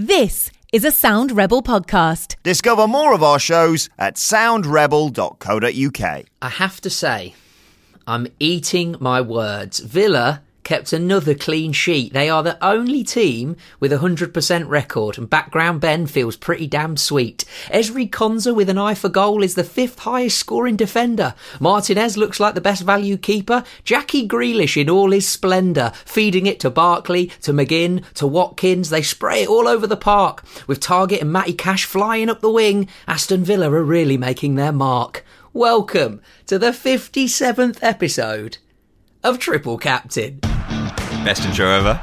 This is a Sound Rebel podcast. Discover more of our shows at soundrebel.co.uk. I have to say, I'm eating my words. Villa kept another clean sheet. They are the only team with a 100% record, and Background Ben feels pretty damn sweet. Esri Konza with an eye for goal is the 5th highest scoring defender. Martinez looks like the best value keeper. Jackie Grealish in all his splendour, feeding it to Barkley, to McGinn, to Watkins. They spray it all over the park. With Targett and Matty Cash flying up the wing, Aston Villa are really making their mark. Welcome to the 57th episode of Triple Captain. Best intro ever.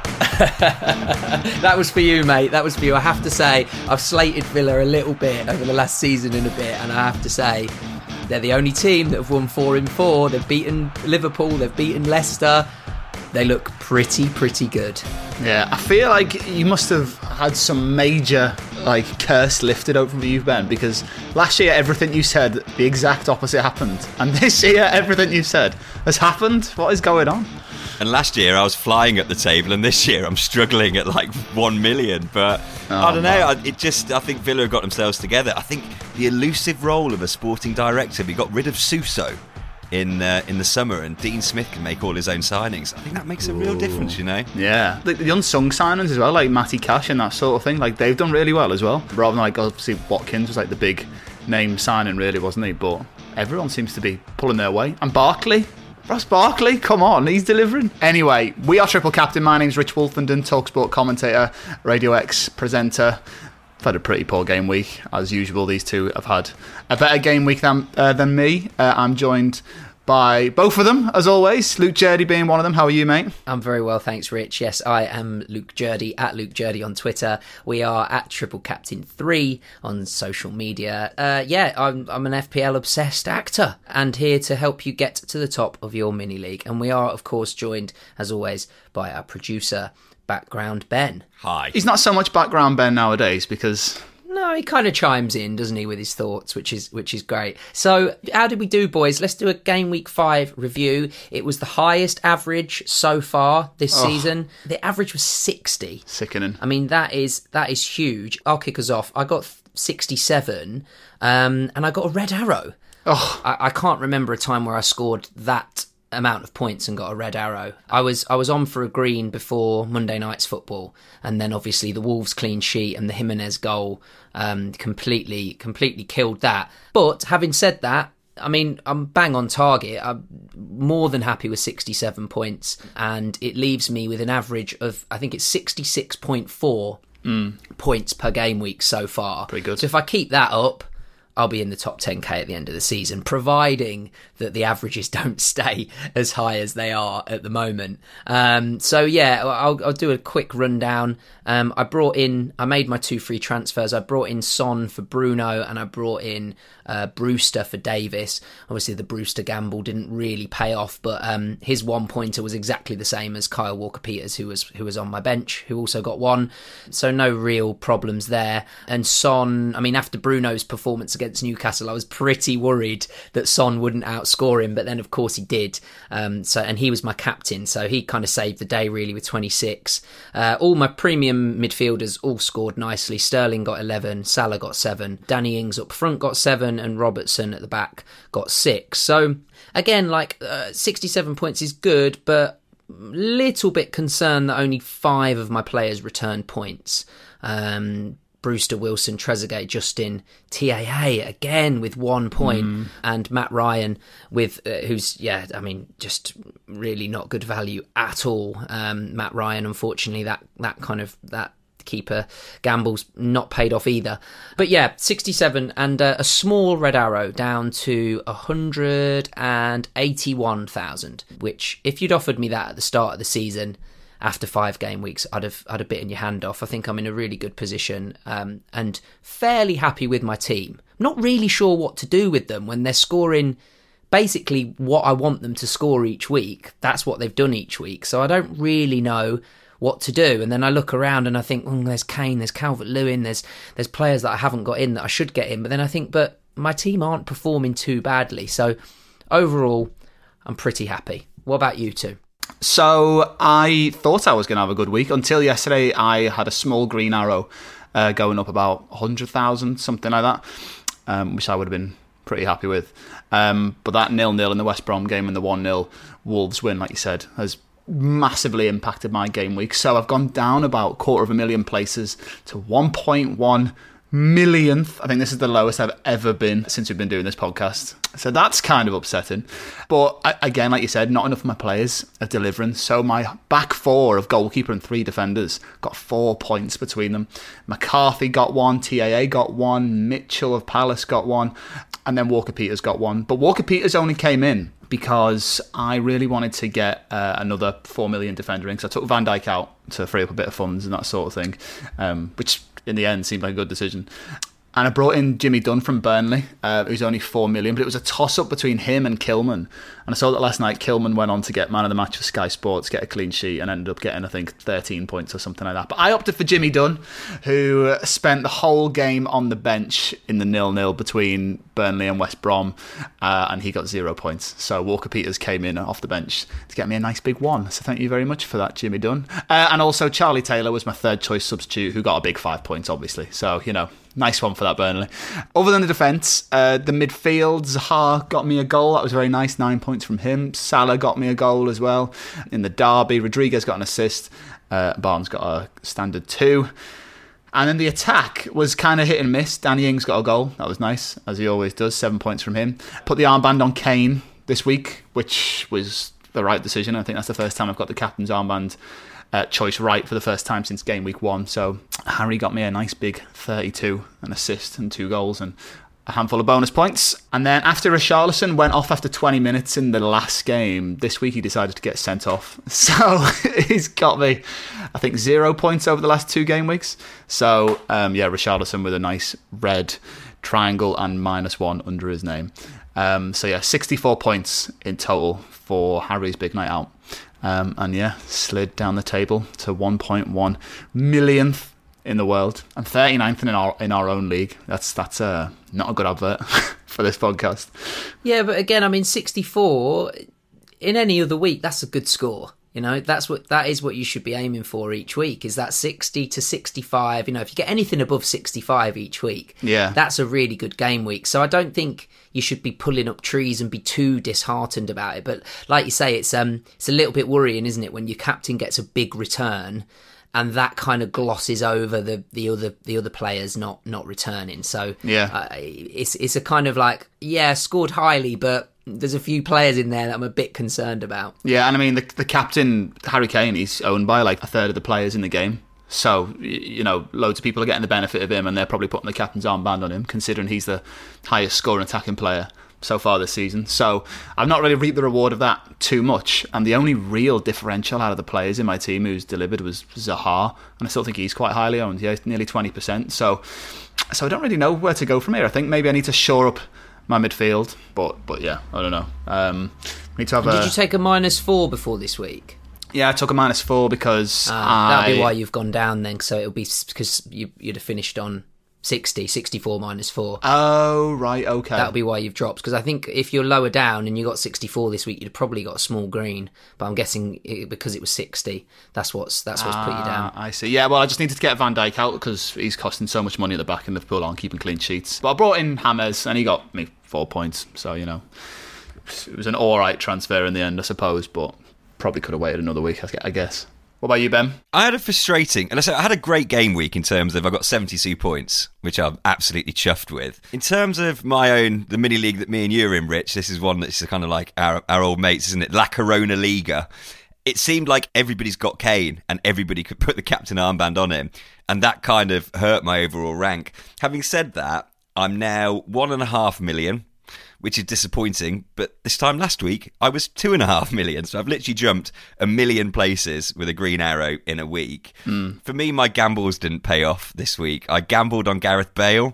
That was for you, mate. That was for you. I have to say, I've slated Villa a little bit over the last season and a bit, and I have to say, they're the only team that have won 4 in 4. They've beaten Liverpool, they've beaten Leicester. They look pretty good. Yeah, I feel like you must have had some major curse lifted over from you, Ben, because last year everything you said, the exact opposite happened. And this year everything you said has happened. What is going on? And last year I was flying at the table, and this year I'm struggling at 1 million. But I don't know. I think Villa have got themselves together. I think the elusive role of a sporting director. We got rid of Suso in the summer, and Dean Smith can make all his own signings. I think that makes a real difference, you know. Yeah, the unsung signings as well, like Matty Cash and that sort of thing. They've done really well as well. Rather than obviously Watkins was the big name signing, really, wasn't he? But everyone seems to be pulling their weight. And Barkley. Ross Barkley, come on, he's delivering. Anyway, we are Triple Captain. My name's Rich Wolfenden, TalkSport commentator, Radio X presenter. I've had a pretty poor game week. As usual, these two have had a better game week than me. I'm joined by both of them, as always. Luke Jurdy being one of them. How are you, mate? I'm very well, thanks, Rich. Yes, I am Luke Jurdy, at Luke Jurdy on Twitter. We are at Triple Captain 3 on social media. I'm an FPL-obsessed actor, and here to help you get to the top of your mini-league. And we are, of course, joined, as always, by our producer, Background Ben. Hi. He's not so much Background Ben nowadays, because... No, he kind of chimes in, doesn't he, with his thoughts, which is great. So, how did we do, boys? Let's do a Game Week 5 review. It was the highest average so far this season. The average was 60. Sickening. I mean, that is huge. I'll kick us off. I got 67, and I got a red arrow. I can't remember a time where I scored that amount of points and got a red arrow. I was on for a green before Monday night's football, and then obviously the Wolves clean sheet and the Jimenez goal completely killed that. But having said that, I mean, I'm bang on target. I'm more than happy with 67 points, and it leaves me with an average of, I think it's 66.4 points per game week so far. Pretty good. So if I keep that up, I'll be in the top 10k at the end of the season, providing that the averages don't stay as high as they are at the moment. I'll do a quick rundown. I made my 2 free transfers. I brought in Son for Bruno, and I brought in Brewster for Davis. Obviously, the Brewster gamble didn't really pay off, but his 1-pointer was exactly the same as Kyle Walker-Peters, who was on my bench, who also got 1. So no real problems there. And Son, I mean, after Bruno's performance against Newcastle, I was pretty worried that Son wouldn't outscore him, but then of course he did. And he was my captain, so he kind of saved the day really with 26. All my premium midfielders all scored nicely. Sterling got 11, Salah got 7, Danny Ings up front got 7, and Robertson at the back got 6. So again, 67 points is good, but little bit concerned that only 5 of my players returned points. Brewster, Wilson, Trezeguet, Justin, TAA again with 1 point, and Matt Ryan with who's just really not good value at all. Matt Ryan, unfortunately, that keeper gamble's not paid off either. But yeah, 67 and a small red arrow down to 181,000, which if you'd offered me that at the start of the season, after 5 game weeks, I'd have bitten your hand off. I think I'm in a really good position and fairly happy with my team. Not really sure what to do with them when they're scoring basically what I want them to score each week. That's what they've done each week. So I don't really know what to do. And then I look around and I think, there's Kane, there's Calvert-Lewin, there's players that I haven't got in that I should get in. But then I think, but my team aren't performing too badly. So overall, I'm pretty happy. What about you two? So I thought I was going to have a good week until yesterday. I had a small green arrow going up about 100,000, something like that, which I would have been pretty happy with. But that 0-0 in the West Brom game and the 1-0 Wolves win, like you said, has massively impacted my game week. So I've gone down about 250,000 places to 1.1 millionth. I think this is the lowest I've ever been since we've been doing this podcast. So that's kind of upsetting. But again, like you said, not enough of my players are delivering. So my back four of goalkeeper and 3 defenders got 4 points between them. McCarthy got 1, TAA got 1, Mitchell of Palace got 1, and then Walker-Peters got 1. But Walker-Peters only came in because I really wanted to get another 4 million defender in. So I took Van Dijk out to free up a bit of funds and that sort of thing, which in the end seemed like a good decision. And I brought in Jimmy Dunn from Burnley, who's only 4 million, but it was a toss-up between him and Kilman. And I saw that last night Kilman went on to get man of the match for Sky Sports, get a clean sheet, and ended up getting, I think, 13 points or something like that. But I opted for Jimmy Dunn, who spent the whole game on the bench in the 0-0 between Burnley and West Brom, and he got 0 points. So Walker-Peters came in off the bench to get me a nice big 1. So thank you very much for that, Jimmy Dunn. And also Charlie Taylor was my third choice substitute, who got a big 5 points, obviously. So, you know, nice one for that, Burnley. Other than the defence, the midfield, Zaha got me a goal. That was very nice, 9 points from him. Salah got me a goal as well. In the derby, Rodriguez got an assist. Barnes got a standard 2. And then the attack was kind of hit and miss. Danny Ings got a goal. That was nice, as he always does. 7 points from him. Put the armband on Kane this week, which was the right decision. I think that's the first time I've got the captain's armband choice right for the first time since game week 1. So Harry got me a nice big 32, an assist and 2 goals and a handful of bonus points. And then after Richarlison went off after 20 minutes in the last game, this week he decided to get sent off. So he's got me, I think, 0 points over the last 2 game weeks. So Richarlison with a nice red triangle and -1 under his name. 64 points in total for Harry's big night out. Slid down the table to 1.1 millionth in the world. I'm 39th in our own league. That's not a good advert for this podcast. Yeah, but again, I mean, 64 in any other week, that's a good score. You know, that is what you should be aiming for each week, is that 60 to 65. You know, if you get anything above 65 each week, that's a really good game week. So I don't think you should be pulling up trees and be too disheartened about it. But like you say, it's a little bit worrying, isn't it, when your captain gets a big return and that kind of glosses over the other players not returning. So it's a kind of like, scored highly, but there's a few players in there that I'm a bit concerned about. Yeah, and I mean, the captain, Harry Kane, he's owned by like a third of the players in the game. So, you know, loads of people are getting the benefit of him and they're probably putting the captain's armband on him, considering he's the highest scoring attacking player so far this season. So I've not really reaped the reward of that too much. And the only real differential out of the players in my team who's delivered was Zaha. And I still think he's quite highly owned. Yeah, nearly 20%. So I don't really know where to go from here. I think maybe I need to shore up my midfield. But yeah, I don't know. We need to have Did you take a -4 before this week? Yeah, I took a -4 because that'll be why you've gone down then. So it'll be because you'd have finished on 64 -4. Oh, right, okay. That'll be why you've dropped. Because I think if you're lower down and you got 64 this week, you'd probably got a small green. But I'm guessing because it was 60, that's what's put you down. I see. Yeah, well, I just needed to get Van Dijk out because he's costing so much money at the back and Liverpool aren't keeping clean sheets. But I brought in James and he got me 4 points. So, you know, it was an alright transfer in the end, I suppose, but probably could have waited another week, I guess. What about you, Ben? I had a great game week in terms of I got 72 points, which I'm absolutely chuffed with. In terms of the mini league that me and you are in, Rich, this is one that's kind of like our old mates, isn't it? La Corona Liga. It seemed like everybody's got Kane and everybody could put the captain armband on him, and that kind of hurt my overall rank. Having said that, I'm now 1.5 million, which is disappointing, but this time last week I was 2.5 million, so I've literally jumped 1 million places with a green arrow in a week. For me, my gambles didn't pay off this week. I gambled on Gareth Bale.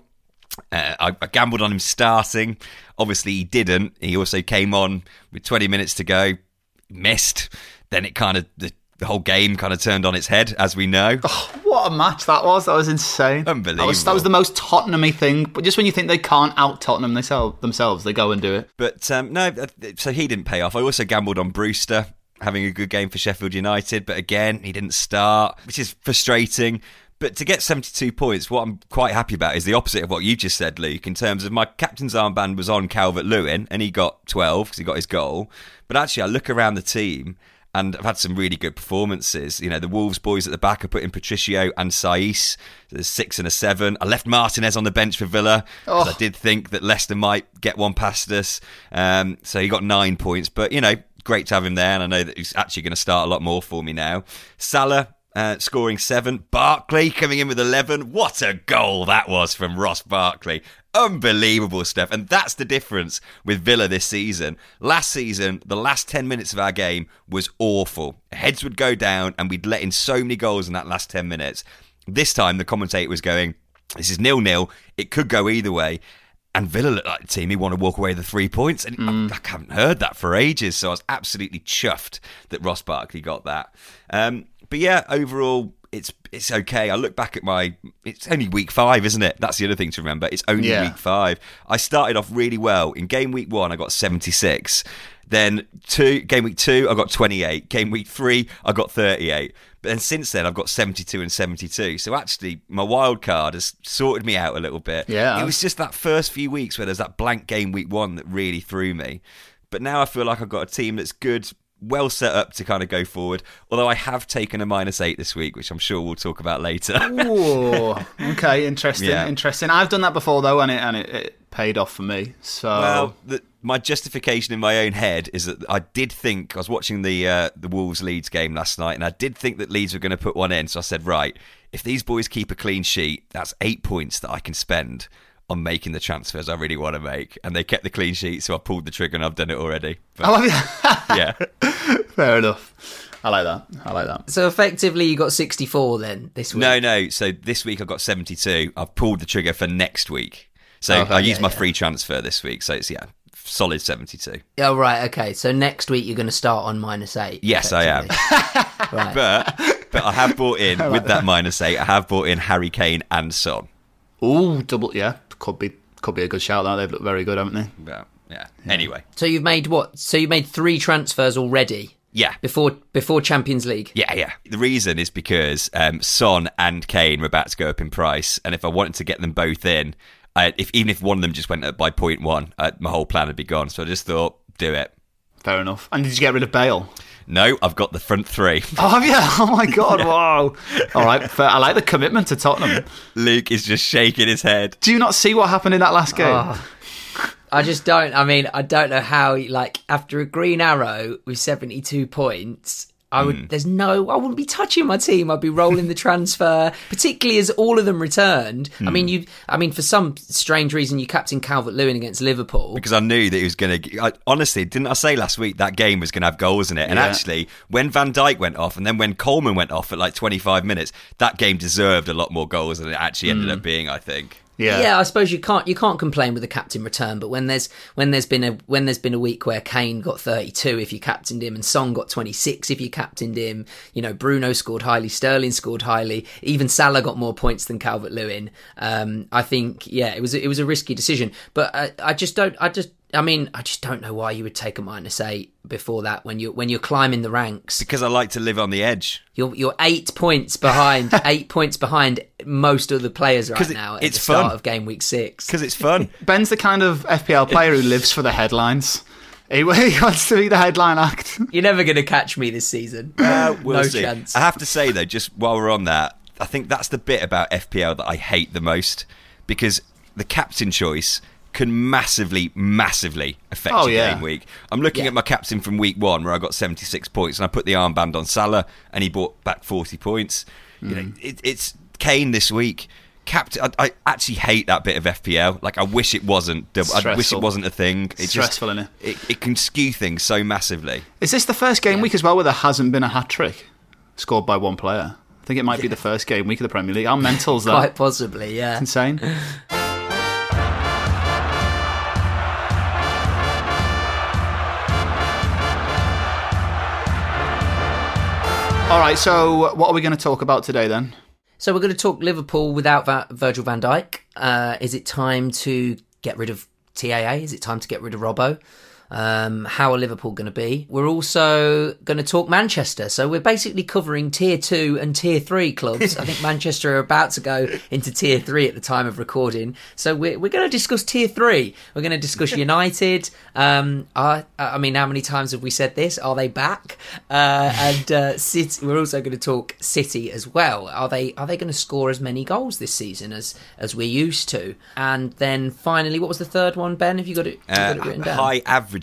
I gambled on him starting. Obviously he didn't. He also came on with 20 minutes to go, missed. Then it kind of the whole game kind of turned on its head, as we know. Oh, what a match that was. That was insane. Unbelievable. That was the most Tottenham-y thing. But just when you think they can't out-Tottenham themselves, they go and do it. But no, so he didn't pay off. I also gambled on Brewster. having a good game for Sheffield United, but again, he didn't start, which is frustrating. But to get 72 points, what I'm quite happy about is the opposite of what you just said, Luke, in terms of my captain's armband was on Calvert-Lewin, and he got 12 because he got his goal. But actually, I look around the team, and I've had some really good performances. You know, the Wolves boys at the back are putting Patricio and Saiss. There's 6 and a 7. I left Martinez on the bench for Villa because I did think that Leicester might get one past us. So he got 9 points. But, you know, great to have him there, and I know that he's actually going to start a lot more for me now. Salah scoring 7. Barkley coming in with 11. What a goal that was from Ross Barkley. Unbelievable stuff. And that's the difference with Villa this season. Last season, the last 10 minutes of our game was awful. Heads would go down and we'd let in so many goals in that last 10 minutes. This time, the commentator was going, this is 0-0. It could go either way. And Villa looked like the team who want to walk away with the 3 points. And I haven't heard that for ages. So I was absolutely chuffed that Ross Barkley got that. But yeah, overall, it's okay. I look back at it's only week 5, isn't it? That's the other thing to remember. It's only week 5. I started off really well. In game week 1, I got 76. Then game week 2, I got 28. Game week 3, I got 38. But then since then, I've got 72 and 72. So actually, my wild card has sorted me out a little bit. Yeah. It was just that first few weeks where there's that blank game week 1 that really threw me. But now I feel like I've got a team that's good, well set up to kind of go forward. Although I have taken a -8 this week, which I'm sure we'll talk about later. Ooh, okay, interesting, Yeah. interesting. I've done that before though, and it paid off for me. So Well, my justification in my own head is that I did think, I was watching the Wolves-Leeds game last night, and I did think that Leeds were going to put one in. So I said, right, if these boys keep a clean sheet, that's 8 points that I can spend on making the transfers I really want to make. And they kept the clean sheet, so I pulled the trigger and I've done it already. But, yeah. Fair enough. I like that. So effectively, you got 64 then this week. No. So this week I've got 72. I've pulled the trigger for next week. So I used my free transfer this week. So it's, solid 72. Oh, right, okay. So next week you're going to start on -8. Yes, I am. Right. But I have bought in, with that -8, I have bought in Harry Kane and Son. Ooh, double, yeah. Could be a good shout. That they've looked very good, haven't they? But, yeah. Anyway. So you've made what? So you made 3 transfers already? Yeah. Before Champions League? Yeah. The reason is because Son and Kane were about to go up in price, and if I wanted to get them both in, even if one of them just went up by 0.1, my whole plan would be gone. So I just thought, do it. Fair enough. And did you get rid of Bale? No, I've got the front 3. Oh, have you? Oh, my God, wow. All right, fair. I like the commitment to Tottenham. Luke is just shaking his head. Do you not see what happened in that last game? Oh, I just don't. I mean, I don't know how, after a green arrow with 72 points, I wouldn't be touching my team. I'd be rolling the transfer, particularly as all of them returned. I mean, for some strange reason, you captained Calvert-Lewin against Liverpool. Because I knew that he was going to... Honestly, didn't I say last week that game was going to have goals in it? And actually, when Van Dijk went off and then when Coleman went off at 25 minutes, that game deserved a lot more goals than it actually ended up being, I think. Yeah, I suppose you can't complain with a captain return, but when there's been a week where Kane got 32 if you captained him and Son got 26 if you captained him, Bruno scored highly, Sterling scored highly, even Salah got more points than Calvert-Lewin. I think it was a risky decision, but I just don't know why you would take a -8 before that when you're climbing the ranks. Because I like to live on the edge. You're 8 points behind, 8 points behind most of the players right now at the start of game week 6. Because it's fun. Ben's the kind of FPL player who lives for the headlines. He wants to be the headline act. You're never going to catch me this season. We'll no see. chance. I have to say, though, just while we're on that, I think that's the bit about FPL that I hate the most. Because the captain choice can massively affect your game week. I'm looking at my captain from week 1 where I got 76 points and I put the armband on Salah and he brought back 40 points. It's Kane this week. Captain, I actually hate that bit of FPL. I wish it wasn't. I wish it wasn't a thing. It's stressful, isn't it? It can skew things so massively. Is this the first game week as well where there hasn't been a hat-trick scored by one player? I think it might be the first game week of the Premier League. How mental is that? Quite possibly, yeah. It's insane. All right, so what are we going to talk about today then? So we're going to talk Liverpool without Virgil van Dijk. Is it time to get rid of TAA? Is it time to get rid of Robbo? How are Liverpool going to be? We're also going to talk Manchester. So we're basically covering Tier 2 and Tier 3 clubs. I think Manchester are about to go into Tier 3 at the time of recording. So we're going to discuss Tier 3. We're going to discuss United. I mean, how many times have we said this? Are they back? And City. We're also going to talk City as well. Are they going to score as many goals this season as we're used to? And then finally, what was the third one, Ben? Have you got it written down? High averages.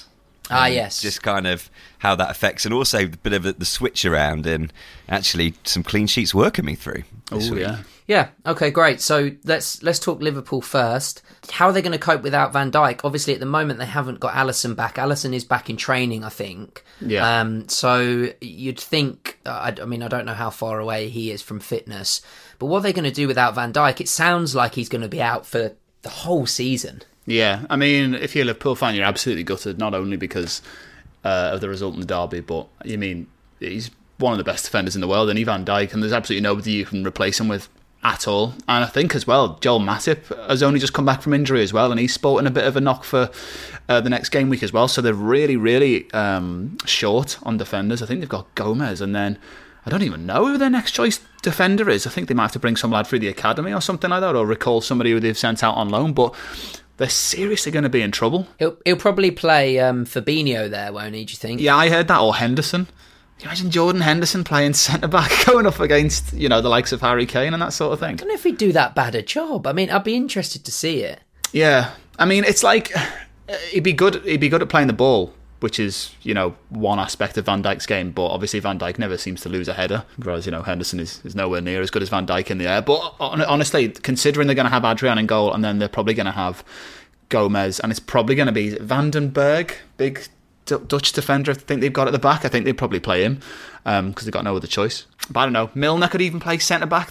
Yes. Just kind of how that affects, and also a bit of the switch around, and actually some clean sheets were coming through this week. Yeah. Okay, great. So let's talk Liverpool first. How are they going to cope without Van Dijk? Obviously, at the moment, they haven't got Alisson back. Alisson is back in training, I think. Yeah. So you'd think, I mean, I don't know how far away he is from fitness, but what are they going to do without Van Dijk? It sounds like he's going to be out for the whole season. Yeah, I mean, if you're a Liverpool fan, you're absolutely gutted, not only because of the result in the derby, but, you mean, he's one of the best defenders in the world, and Van Dijk, and there's absolutely nobody you can replace him with at all. And I think as well, Joel Matip has only just come back from injury as well, and he's sporting a bit of a knock for the next game week as well, so they're really, really short on defenders. I think they've got Gomez, and then I don't even know who their next choice defender is. I think they might have to bring some lad through the academy or something like that, or recall somebody who they've sent out on loan, but they're seriously going to be in trouble. He'll probably play Fabinho there, won't he, do you think? Yeah, I heard that, or Henderson. Can you imagine Jordan Henderson playing centre-back, going up against, the likes of Harry Kane and that sort of thing? I don't know if he'd do that bad a job. I mean, I'd be interested to see it. Yeah, I mean, it's like, he'd be good at playing the ball, which is, one aspect of Van Dijk's game, but obviously Van Dijk never seems to lose a header, whereas, Henderson is nowhere near as good as Van Dijk in the air. But honestly, considering they're going to have Adrian in goal, and then they're probably going to have Gomez, and it's probably going to be Vandenberg, big Dutch defender I think they've got at the back. I think they'd probably play him because they've got no other choice. But I don't know, Milner could even play centre-back.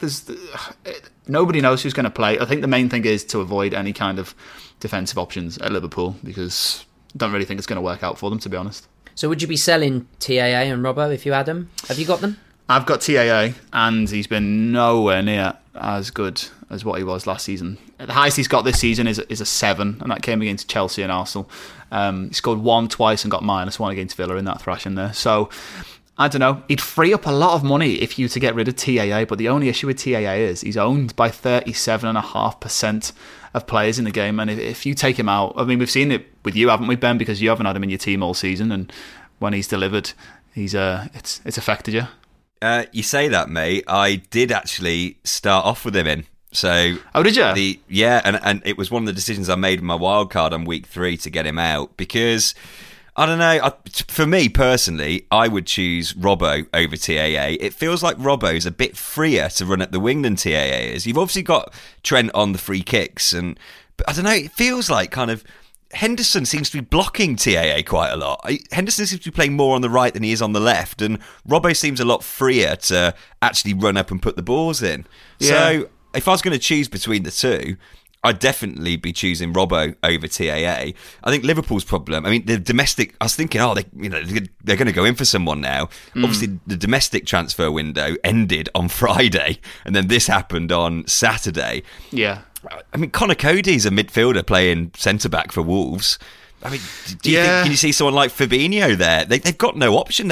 Nobody knows who's going to play. I think the main thing is to avoid any kind of defensive options at Liverpool, because I don't really think it's going to work out for them, to be honest. So would you be selling TAA and Robbo if you had them? Have you got them? I've got TAA, and he's been nowhere near as good as what he was last season. The highest he's got this season is a 7, and that came against Chelsea and Arsenal. He scored 1 twice and got -1 against Villa in that thrashing there. So, I don't know. He'd free up a lot of money if you were to get rid of TAA, but the only issue with TAA is he's owned by 37.5% of players in the game, and if you take him out, I mean, we've seen it with you, haven't we, Ben? Because you haven't had him in your team all season, and when he's delivered, it's affected you. You say that, mate. I did actually start off with him in. So, oh, did you? And it was one of the decisions I made in my wild card on week 3 to get him out, because I don't know. For me personally, I would choose Robbo over TAA. It feels like Robbo's a bit freer to run at the wing than TAA is. You've obviously got Trent on the free kicks, but I don't know. It feels like kind of Henderson seems to be blocking TAA quite a lot. Henderson seems to be playing more on the right than he is on the left, and Robbo seems a lot freer to actually run up and put the balls in. Yeah. So if I was going to choose between the two, I'd definitely be choosing Robbo over TAA. I think Liverpool's problem, I mean, the domestic, I was thinking, they're going to go in for someone now. Obviously, the domestic transfer window ended on Friday, and then this happened on Saturday. Yeah. I mean, Connor Cody's a midfielder playing centre-back for Wolves. I mean, can you see someone like Fabinho there? They've got no option.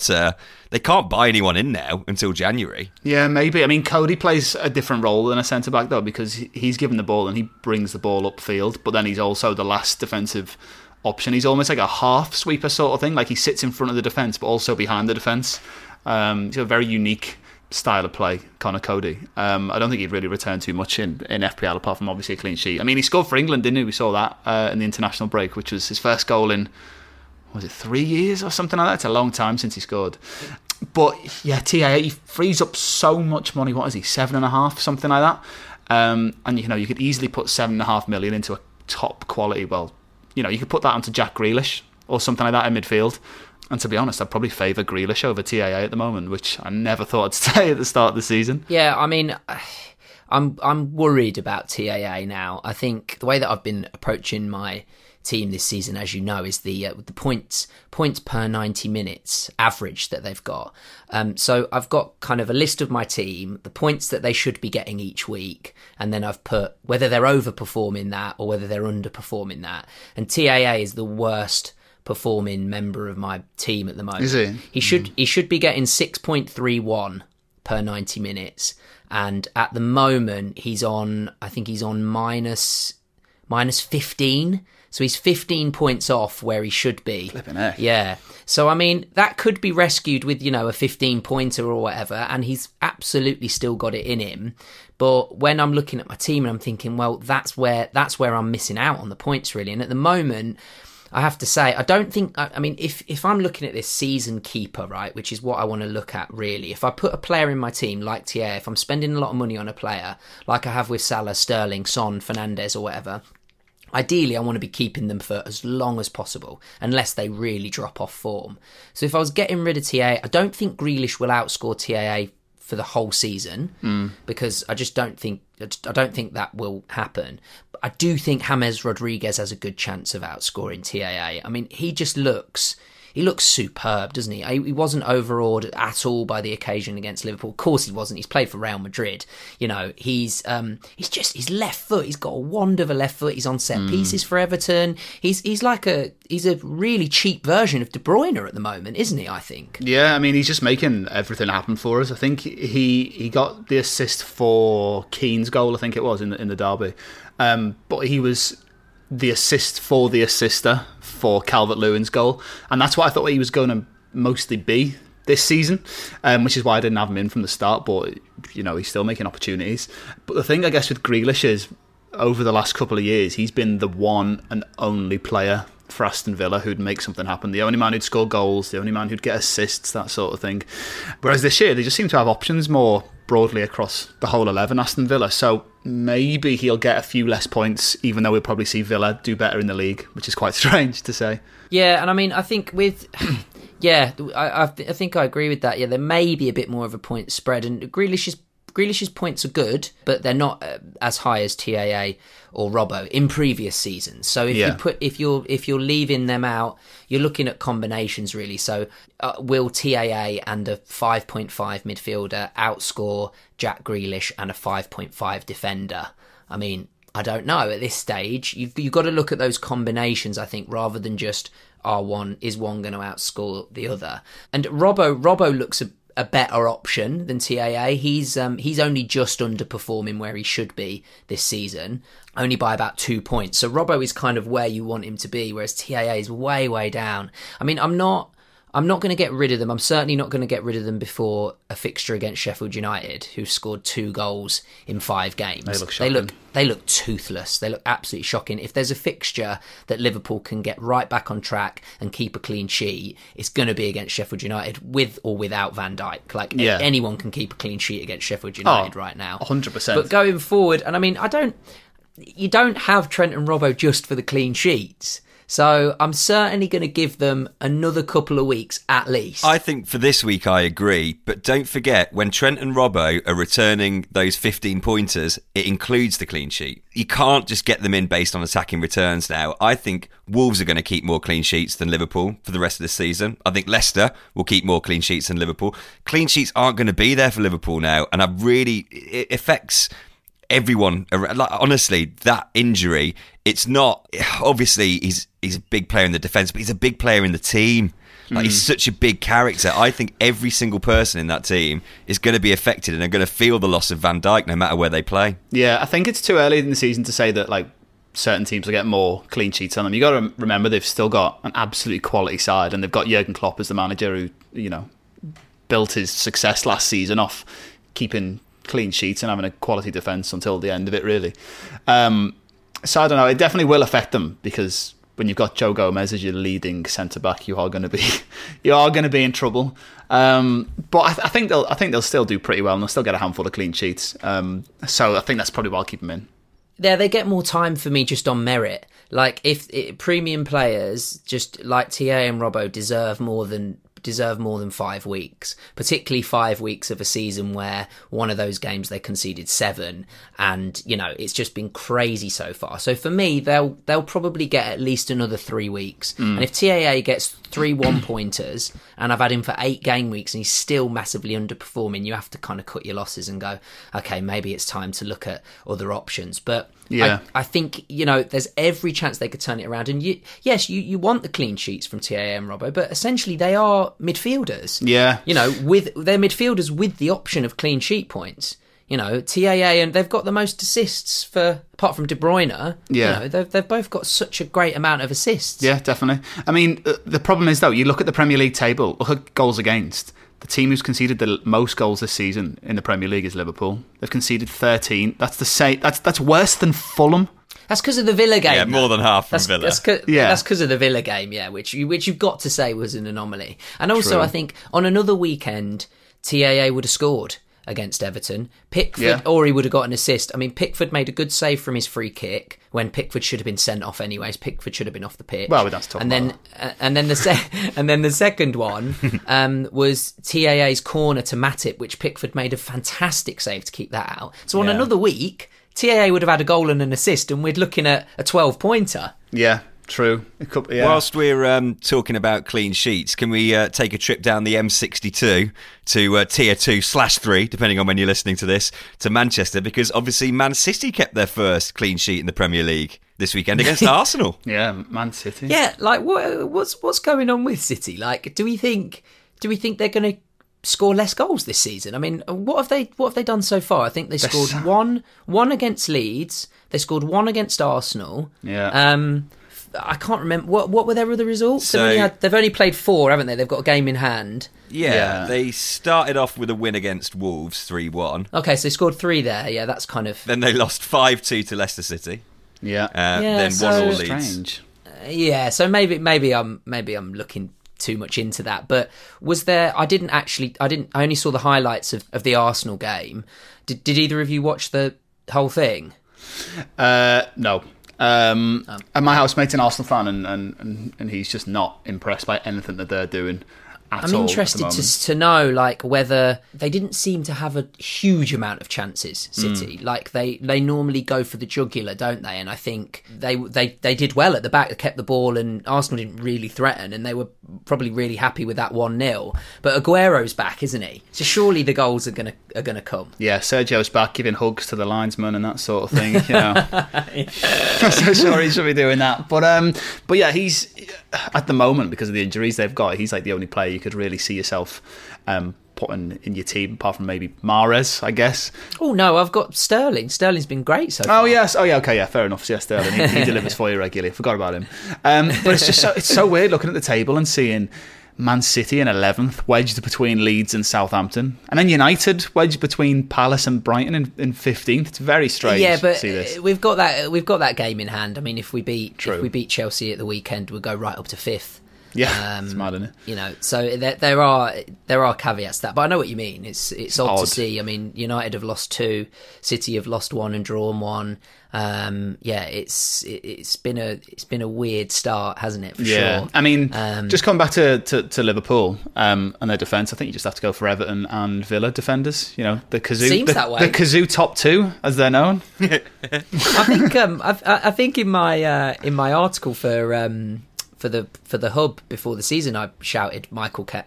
They can't buy anyone in now until January. Yeah, maybe. I mean, Cody plays a different role than a centre-back, though, because he's given the ball and he brings the ball upfield, but then he's also the last defensive option. He's almost like a half sweeper sort of thing, like he sits in front of the defence, but also behind the defence. He's a very unique style of play, Connor Cody. I don't think he'd really return too much in FPL, apart from obviously a clean sheet. I mean, he scored for England, didn't he? We saw that in the international break, which was his first goal in, was it 3 years or something like that? It's a long time since he scored. But yeah, TAA, he frees up so much money. What is he, 7.5, something like that? And you could easily put 7.5 million into a top quality. Well, you could put that onto Jack Grealish or something like that in midfield. And to be honest, I'd probably favour Grealish over TAA at the moment, which I never thought I'd say at the start of the season. Yeah, I mean, I'm worried about TAA now. I think the way that I've been approaching my team this season, as you know, is the points per 90 minutes average that they've got. So I've got kind of a list of my team, the points that they should be getting each week, and then I've put whether they're overperforming that or whether they're underperforming that. And TAA is the worst performing member of my team at the moment. Is he? He should be getting 6.31 per 90 minutes, and at the moment he's on minus 15. So he's 15 points off where he should be. Flipping heck. Yeah. So, I mean, that could be rescued with, a 15-pointer or whatever, and he's absolutely still got it in him. But when I'm looking at my team and I'm thinking, well, that's where I'm missing out on the points, really. And at the moment, I have to say, I don't think... I mean, if I'm looking at this season keeper, right, which is what I want to look at, really, if I put a player in my team like TA, if I'm spending a lot of money on a player, like I have with Salah, Sterling, Son, Fernandes or whatever... Ideally, I want to be keeping them for as long as possible, unless they really drop off form. So if I was getting rid of TA, I don't think Grealish will outscore TAA for the whole season, because I don't think that will happen. But I do think James Rodriguez has a good chance of outscoring TAA. I mean, he just looks superb, doesn't he? He wasn't overawed at all by the occasion against Liverpool. Of course he wasn't. He's played for Real Madrid. He's just his left foot. He's got a wand of a left foot. He's on set pieces for Everton. He's a really cheap version of De Bruyne at the moment, isn't he? I think. Yeah, I mean, he's just making everything happen for us. I think he got the assist for Keane's goal. I think it was in the derby, but he was the assist for the assister for Calvert-Lewin's goal, and that's what I thought he was going to mostly be this season, which is why I didn't have him in from the start. But he's still making opportunities. But the thing, I guess, with Grealish is over the last couple of years he's been the one and only player for Aston Villa who'd make something happen, the only man who'd score goals, the only man who'd get assists, that sort of thing. Whereas this year they just seem to have options more broadly across the whole 11, Aston Villa. So maybe he'll get a few less points, even though we'll probably see Villa do better in the league, which is quite strange to say. Yeah, and I mean, I think with... yeah, I think I agree with that. Yeah, there may be a bit more of a point spread, and Grealish's points are good, but they're not as high as TAA or Robbo in previous seasons. So if you're leaving them out, you're looking at combinations really. So will TAA and a 5.5 midfielder outscore Jack Grealish and a 5.5 defender? I mean, I don't know at this stage. You've got to look at those combinations, I think, rather than just one going to outscore the other. And Robbo looks a better option than TAA. He's only just underperforming where he should be this season, only by about 2 points. So Robbo is kind of where you want him to be, whereas TAA is way, way down. I mean, I'm not going to get rid of them. I'm certainly not going to get rid of them before a fixture against Sheffield United, who scored 2 goals in 5 games. They look shocking. They look toothless. They look absolutely shocking. If there's a fixture that Liverpool can get right back on track and keep a clean sheet, it's going to be against Sheffield United, with or without Van Dijk. Anyone can keep a clean sheet against Sheffield United right now. 100%. But going forward, and I mean, you don't have Trent and Robbo just for the clean sheets. So I'm certainly going to give them another couple of weeks at least. I think for this week I agree, but don't forget, when Trent and Robbo are returning those 15 pointers, it includes the clean sheet. You can't just get them in based on attacking returns now. I think Wolves are going to keep more clean sheets than Liverpool for the rest of the season. I think Leicester will keep more clean sheets than Liverpool. Clean sheets aren't going to be there for Liverpool now, and it affects everyone. Like, honestly, that injury, it's not... Obviously, he's a big player in the defence, but he's a big player in the team. Like, he's such a big character. I think every single person in that team is going to be affected and are going to feel the loss of Van Dijk no matter where they play. Yeah, I think it's too early in the season to say that like certain teams will get more clean sheets on them. You got to remember they've still got an absolutely quality side, and they've got Jurgen Klopp as the manager who, built his success last season off keeping clean sheets and having a quality defence until the end of it, really. So I don't know. It definitely will affect them, because when you've got Joe Gomez as your leading centre back, you are going to be in trouble. But I think they'll still do pretty well, and they'll still get a handful of clean sheets. So I think that's probably why I'll keep them in. Yeah, they get more time for me just on merit. Like, if premium players, just like TA and Robbo, deserve more than deserve more than 5 weeks, particularly 5 weeks of a season where one of those games they conceded 7, and it's just been crazy so far. So for me, they'll probably get at least another 3 weeks. And if TAA gets 3 1-pointers, and I've had him for 8 game weeks and he's still massively underperforming, you have to kind of cut your losses and go, okay, maybe it's time to look at other options. But I think there's every chance they could turn it around. And you want the clean sheets from TAA and Robbo, but essentially they are midfielders. Yeah, they're midfielders with the option of clean sheet points. TAA, and they've got the most assists apart from De Bruyne. Yeah. They've both got such a great amount of assists. Yeah, definitely. I mean, the problem is, though, you look at the Premier League table, look at goals against. The team who's conceded the most goals this season in the Premier League is Liverpool. They've conceded 13. That's worse than Fulham. That's because of the Villa game. Yeah, more than half from Villa. That's because of the Villa game, which you've got to say was an anomaly. And also, True. I think on another weekend, TAA would have scored against Everton. Pickford, or he would have got an assist. I mean, Pickford made a good save from his free kick when Pickford should have been sent off anyways. Pickford should have been off the pitch. Well, that's tough. And then the second one was TAA's corner to Matip, which Pickford made a fantastic save to keep that out. So on another week, TAA would have had a goal and an assist, and we're looking at a 12-pointer. Yeah. True. Whilst we're talking about clean sheets, can we take a trip down the M62 to Tier 2/3, depending on when you're listening to this, to Manchester? Because obviously Man City kept their first clean sheet in the Premier League this weekend against Arsenal. Yeah, Man City. Yeah, like what's going on with City? Like, do we think they're going to score less goals this season? I mean, what have they done so far? I think they scored one against Leeds. They scored 1 against Arsenal. Yeah. I can't remember what were their other results. So, they've only played 4, haven't they? They've got a game in hand. Yeah, they started off with a win against Wolves 3-1. Okay, so they scored 3 there. Yeah, that's kind of. Then they lost 5-2 to Leicester City. Yeah. Then 1-1 Leeds. Strange. So maybe I'm looking too much into that. But was there? I only saw the highlights of the Arsenal game. Did either of you watch the whole thing? No. And my housemate's an Arsenal fan, and he's just not impressed by anything that they're doing at all. I'm interested to know, like, whether they didn't seem to have a huge amount of chances, City. Like, they normally go for the jugular, don't they? And I think they did well at the back. They kept the ball, and Arsenal didn't really threaten, and they were probably really happy with that 1-0. But Aguero's back, isn't he? So surely the goals are gonna come. Yeah, Sergio's back giving hugs to the linesman and that sort of thing. So sure he should be doing that. But yeah, he's at the moment, because of the injuries they've got, he's like the only player you could really see yourself putting in your team, apart from maybe Mahrez, I guess. Oh no, I've got Sterling. Sterling's been great so far. Oh yes, okay, yeah, fair enough. Yeah, Sterling, he delivers for you regularly. Forgot about him. But it's just it's so weird looking at the table and seeing Man City in 11th, wedged between Leeds and Southampton, and then United wedged between Palace and Brighton in 15th. It's very strange. Yeah, but to see this. we've got that game in hand. I mean, if we beat Chelsea at the weekend, we'll go right up to 5th. Yeah, it's mad, isn't it? So there are caveats to that, but I know what you mean. It's odd to see. I mean, United have lost 2, City have lost 1 and drawn 1. It's been a weird start, hasn't it? For sure. I mean, just come back to Liverpool and their defence. I think you just have to go for Everton and Villa defenders. The Kazoo, seems that way. The Kazoo top 2, as they're known. I think in my article for the hub before the season, I shouted Michael Caine.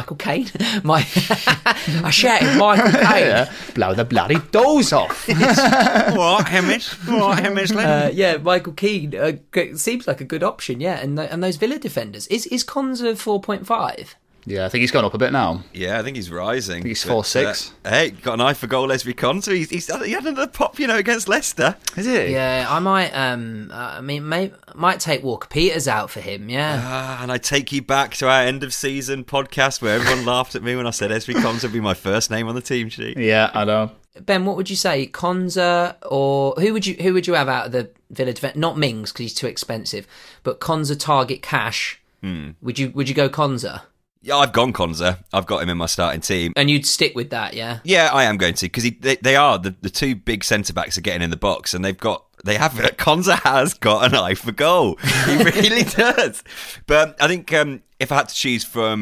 I shouted Michael Caine. Yeah. Blow the bloody doors off. What, Hemisley? Yeah, Michael Keane seems like a good option. Yeah, and those Villa defenders. Is Konza 4.5? Yeah, I think he's gone up a bit now. Yeah, I think he's rising. I think he's 4.6. Hey, got an eye for goal, Leslie Konza. He had another pop, against Leicester. Is he? Yeah, I might. Might take Walker Peters out for him. Yeah. And I take you back to our end of season podcast where everyone laughed at me when I said Esri Konza would be my first name on the team sheet. Yeah, I know. Ben, what would you say, Konza or who would you have out of the Villa defence? Not Mings because he's too expensive, but Konza, Target, Cash. Would you go Konza? Yeah, I've gone Konza. I've got him in my starting team. And you'd stick with that, yeah? Yeah, I am going to, because they are the 2 big centre-backs are getting in the box, and Konza has got an eye for goal. He really does. But I think if I had to choose from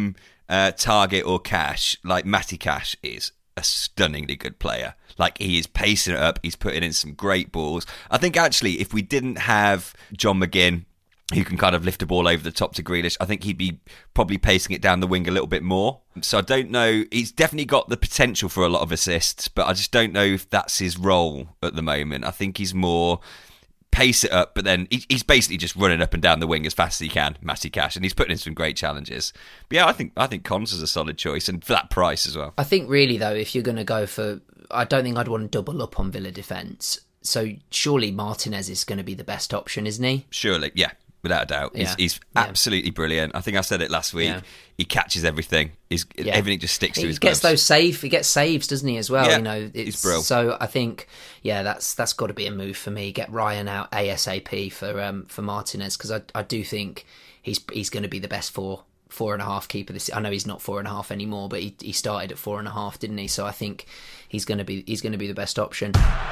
Targett or Cash, like Matty Cash is a stunningly good player. Like, he is pacing it up. He's putting in some great balls. I think, actually, if we didn't have John McGinn, who can kind of lift a ball over the top to Grealish, I think he'd be probably pacing it down the wing a little bit more. So I don't know. He's definitely got the potential for a lot of assists, but I just don't know if that's his role at the moment. I think he's more pace it up, but then he's basically just running up and down the wing as fast as he can, Matty Cash, and he's putting in some great challenges. But yeah, I think Cons is a solid choice, and for that price as well. I think really, though, if you're going to go for... I don't think I'd want to double up on Villa defence. So surely Martinez is going to be the best option, isn't he? Surely, yeah. Without a doubt. Yeah. He's absolutely brilliant. I think I said it last week. Yeah. He catches everything. Everything just sticks to his gloves. He gets saves, doesn't he, as well? Yeah, he's brilliant. So I think, that's got to be a move for me. Get Ryan out ASAP for Martinez, because I do think he's going to be the best 4.5 keeper this. I know he's not 4.5 anymore, but he started at 4.5, didn't he? So I think he's going to be the best option.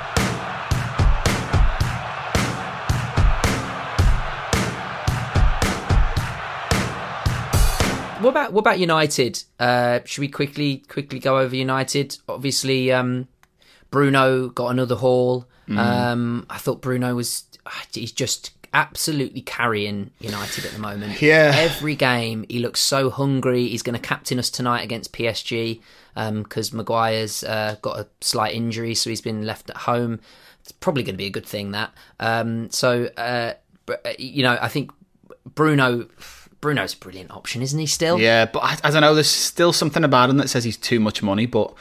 What about United? Should we quickly go over United? Obviously, Bruno got another haul. I thought Bruno he's just absolutely carrying United at the moment. Yeah. Every game, he looks so hungry. He's going to captain us tonight against PSG because Maguire's got a slight injury, so he's been left at home. It's probably going to be a good thing, that. I think Bruno's a brilliant option, isn't he, still? Yeah, but I don't know, there's still something about him that says he's too much money, but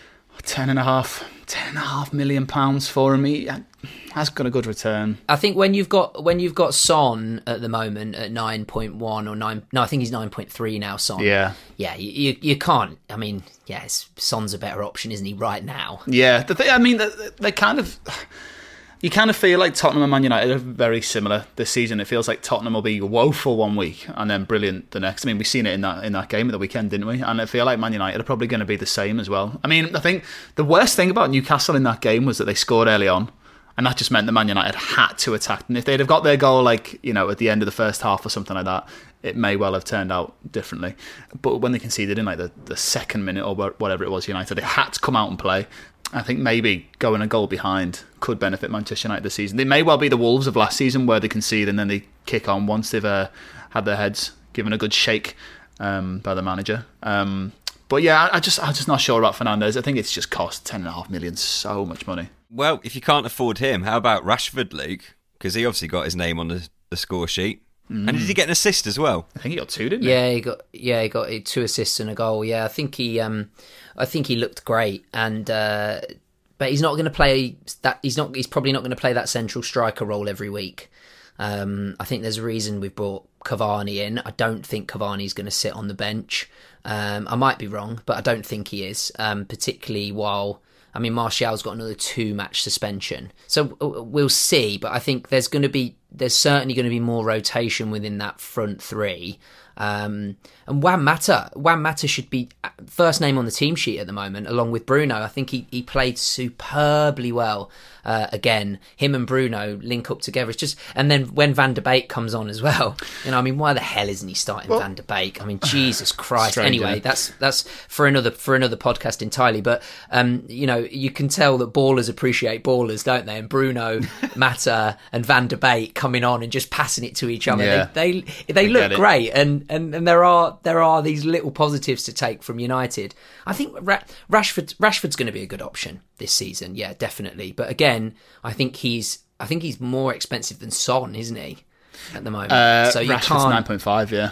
£10.5 million for him, he has got a good return. I think when you've got Son at the moment at 9.1 or 9, no, I think he's 9.3 now, Son. Yeah. Yeah, you can't, I mean, Son's a better option, isn't he, right now? Yeah, they kind of... You kind of feel like Tottenham and Man United are very similar this season. It feels like Tottenham will be woeful one week and then brilliant the next. I mean, we've seen it in that game at the weekend, didn't we? And I feel like Man United are probably going to be the same as well. I mean, I think the worst thing about Newcastle in that game was that they scored early on, and that just meant that Man United had to attack. And if they'd have got their goal, at the end of the first half or something like that, it may well have turned out differently. But when they conceded in the second minute or whatever it was, United, they had to come out and play. I think maybe going a goal behind could benefit Manchester United this season. They may well be the Wolves of last season, where they concede and then they kick on once they've had their heads given a good shake by the manager. But yeah, I'm just not sure about Fernandes. I think it's just cost £10.5 million, so much money. Well, if you can't afford him, how about Rashford, Luke? Because he obviously got his name on the score sheet. And did he get an assist as well? I think he got 2, didn't he? Yeah, he got 2 assists and a goal. Yeah, I think he looked great, and but he's not going to play that. He's probably not going to play that central striker role every week. I think there's a reason we've brought Cavani in. I don't think Cavani's going to sit on the bench. I might be wrong, but I don't think he is. Particularly while, I mean, Martial's got another 2-match suspension, so we'll see. But I think there's certainly going to be more rotation within that front three. And Juan Mata should be first name on the team sheet at the moment, along with Bruno. I think he played superbly well. Again, him and Bruno link up together. It's just, and then when Van der Beek comes on as well, why the hell isn't he starting Van der Beek? I mean, Jesus Christ. Strange, anyway, that's for another podcast entirely. But you can tell that ballers appreciate ballers, don't they? And Bruno, Mata, and Van der Beek coming on and just passing it to each other. Yeah. They look great, and there are these little positives to take from United. I think Rashford's going to be a good option this season. Yeah, definitely. But again, I think he's more expensive than Son, isn't he? At the moment, so you Rashford's can't 9.5. Yeah.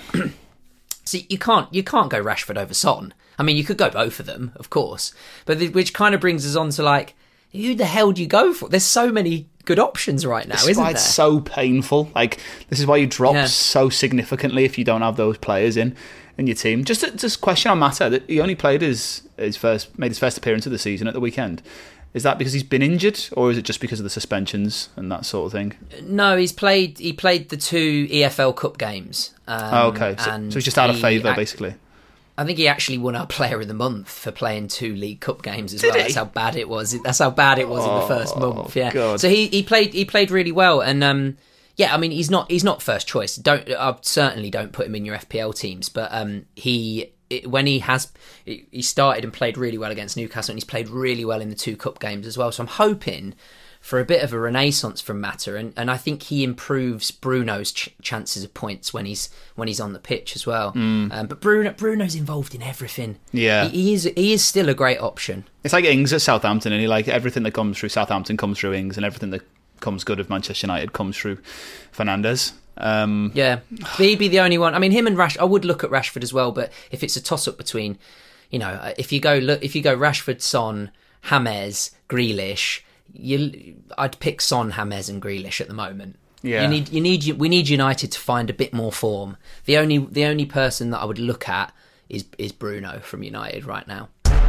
So you can't go Rashford over Son. I mean, you could go both of them, of course, but which kind of brings us on to who the hell do you go for? There's so many good options right now, isn't there? It's so painful. This is why you drop so significantly if you don't have those players in your team. Just question on Mata, that he only played made his first appearance of the season at the weekend. Is that because he's been injured, or is it just because of the suspensions and that sort of thing? No, he played the 2 EFL Cup games. Okay, so he's just out of favour, basically. I think he actually won our Player of the Month for playing 2 League Cup games as well. That's how bad it was. That's how bad it was in the first month. Yeah. God. So he played really well, and I mean he's not first choice. I certainly don't put him in your FPL teams, but he when he started and played really well against Newcastle, and he's played really well in the 2 cup games as well. So I'm hoping for a bit of a renaissance from Mata, and I think he improves Bruno's chances of points when he's on the pitch as well. But Bruno's involved in everything. Yeah, he is still a great option. It's like Ings at Southampton, and like everything that comes through Southampton comes through Ings, and everything that comes good of Manchester United comes through Fernandes. Yeah, he'd be the only one. I mean, him and I would look at Rashford as well, but if it's a toss up between, if you go Rashford, Son, James, Grealish. I'd pick Son, James, and Grealish at the moment. Yeah, we need United to find a bit more form. The only person that I would look at is Bruno from United right now.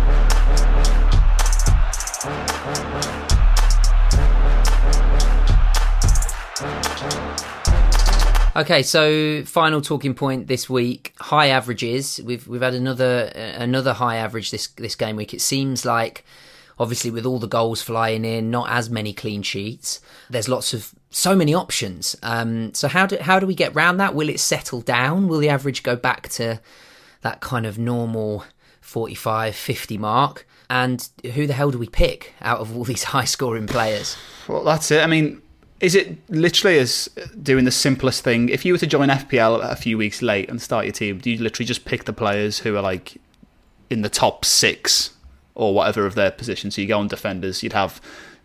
Okay, so final talking point this week: high averages. We've had another high average this game week. It seems like, obviously, with all the goals flying in, not as many clean sheets. There's so many options. So how do we get round that? Will it settle down? Will the average go back to that kind of normal 45, 50 mark? And who the hell do we pick out of all these high-scoring players? Well, that's it. I mean, is it literally as doing the simplest thing? If you were to join FPL a few weeks late and start your team, do you literally just pick the players who are like in the top 6 or whatever of their position? So you go on defenders, you'd have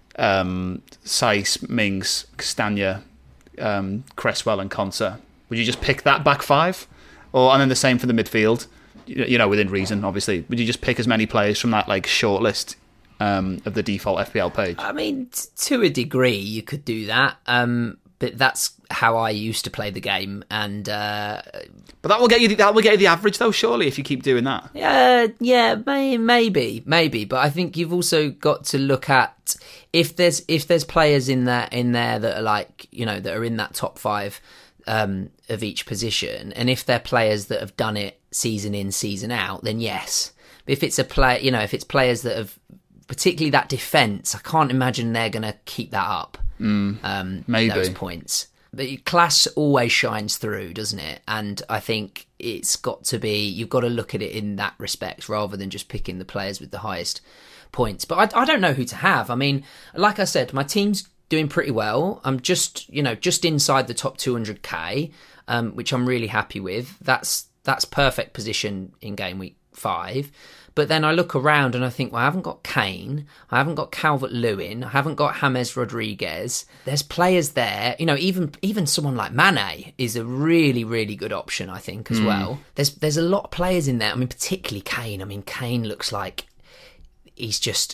Saiss, Mings, Castagna, Cresswell and Konsa. Would you just pick that back 5? And then the same for the midfield, within reason, obviously. Would you just pick as many players from that like short list of the default FPL page? I mean, to a degree, you could do that. But that's how I used to play the game, and but that will get you the average though, surely, if you keep doing that. Yeah, maybe. But I think you've also got to look at if there's players in there that are like that are in that top 5 of each position, and if they're players that have done it season in, season out, then yes. But if it's if it's players that have, particularly that defence, I can't imagine they're going to keep that up. Maybe those points, but class always shines through, doesn't it? And I think you've got to look at it in that respect rather than just picking the players with the highest points. But I don't know who to have. I mean, like I said, my team's doing pretty well. I'm just inside the top 200k, which I'm really happy with. That's perfect position in game week 5. But then I look around and I think, well, I haven't got Kane, I haven't got Calvert-Lewin, I haven't got James Rodriguez. There's players there, even someone like Mane is a really, really good option, I think, as well. There's a lot of players in there. I mean, particularly Kane. I mean, Kane looks like he's just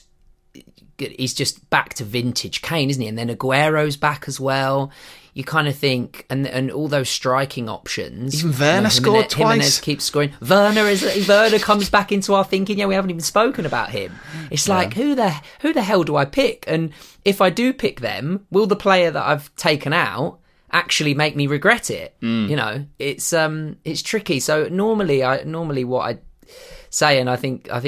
back to vintage Kane, isn't he? And then Aguero's back as well. You kind of think, and all those striking options. Even Werner scored twice. Jimenez keeps scoring. Werner comes back into our thinking. Yeah, we haven't even spoken about him. It's like, who the hell do I pick? And if I do pick them, will the player that I've taken out actually make me regret it? It's tricky. So normally what I say, and I think the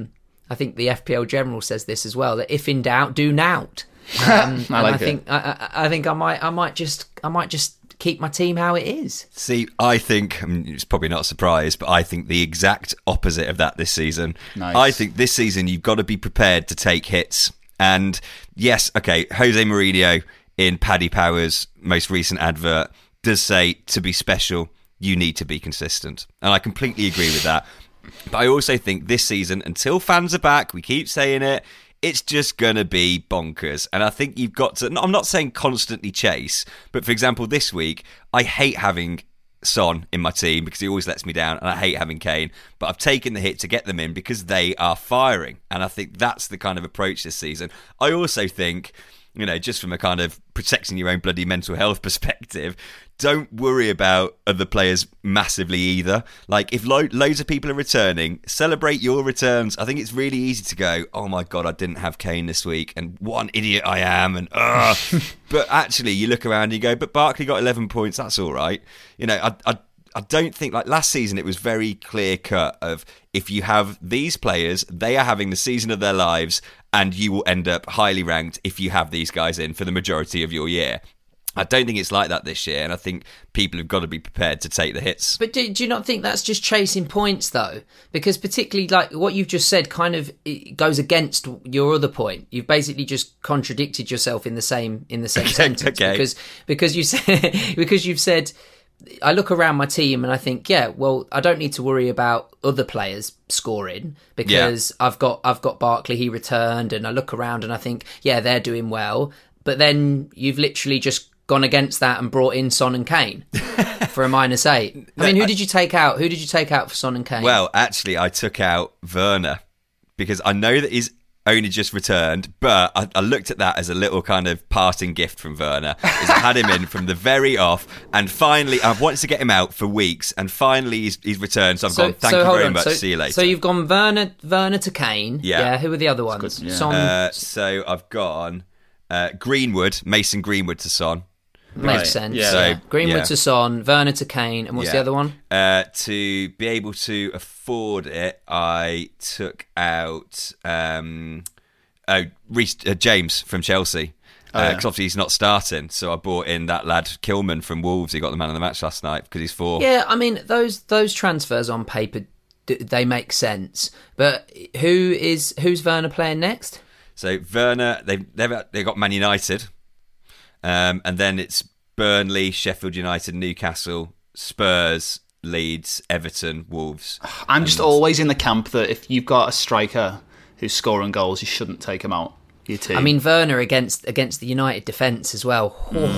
FPL General says this as well, that if in doubt, do nout. I think I might just keep my team how it is. See, I think it's probably not a surprise, but I think the exact opposite of that this season. Nice. I think this season you've got to be prepared to take hits. And yes, okay, Jose Mourinho in Paddy Power's most recent advert does say, to be special, you need to be consistent. And I completely agree with that. But I also think this season, until fans are back, we keep saying it, it's just going to be bonkers. And I think you've got to... I'm not saying constantly chase, but for example, this week, I hate having Son in my team because he always lets me down, and I hate having Kane. But I've taken the hit to get them in because they are firing. And I think that's the kind of approach this season. I also think, just from a kind of protecting your own bloody mental health perspective, don't worry about other players massively either. Like, if loads of people are returning, celebrate your returns. I think it's really easy to go, oh my God, I didn't have Kane this week, and what an idiot I am, and but actually, you look around and you go, but Barkley got 11 points, that's all right. I don't think, like last season, it was very clear cut of if you have these players, they are having the season of their lives, and you will end up highly ranked if you have these guys in for the majority of your year. I don't think it's like that this year, and I think people have got to be prepared to take the hits. But do you not think that's just chasing points, though? Because particularly like what you've just said kind of it goes against your other point. You've basically just contradicted yourself in the same sentence. Okay. Because you've said, I look around my team and I think, yeah, well, I don't need to worry about other players scoring because I've got Barkley, he returned, and I look around and I think, yeah, they're doing well. But then you've literally just gone against that and brought in Son and Kane for a -8. I mean, who did you take out? Who did you take out for Son and Kane? Well, actually, I took out Werner because I know that he's only just returned, but I looked at that as a little kind of parting gift from Werner. Is I had him in from the very off, and finally, I've wanted to get him out for weeks, and finally he's returned. So I've gone. Thank you very much. See you later. So you've gone Werner to Kane. Yeah. Who are the other ones? Yeah. Son. So I've gone Mason Greenwood to Son. Makes sense. Yeah. So, Yeah. Greenwood to Son, Werner to Kane, and what's the other one? To be able to afford it, I took out James from Chelsea. Because obviously he's not starting, so I bought in that lad Kilman from Wolves. He got the man of the match last night because he's 4. Yeah, I mean those transfers on paper they make sense, but who's Werner playing next? So Werner, they've got Man United. And then it's Burnley, Sheffield United, Newcastle, Spurs, Leeds, Everton, Wolves. I'm just always in the camp that if you've got a striker who's scoring goals, you shouldn't take him out your team. I mean, Werner against the United defence as well.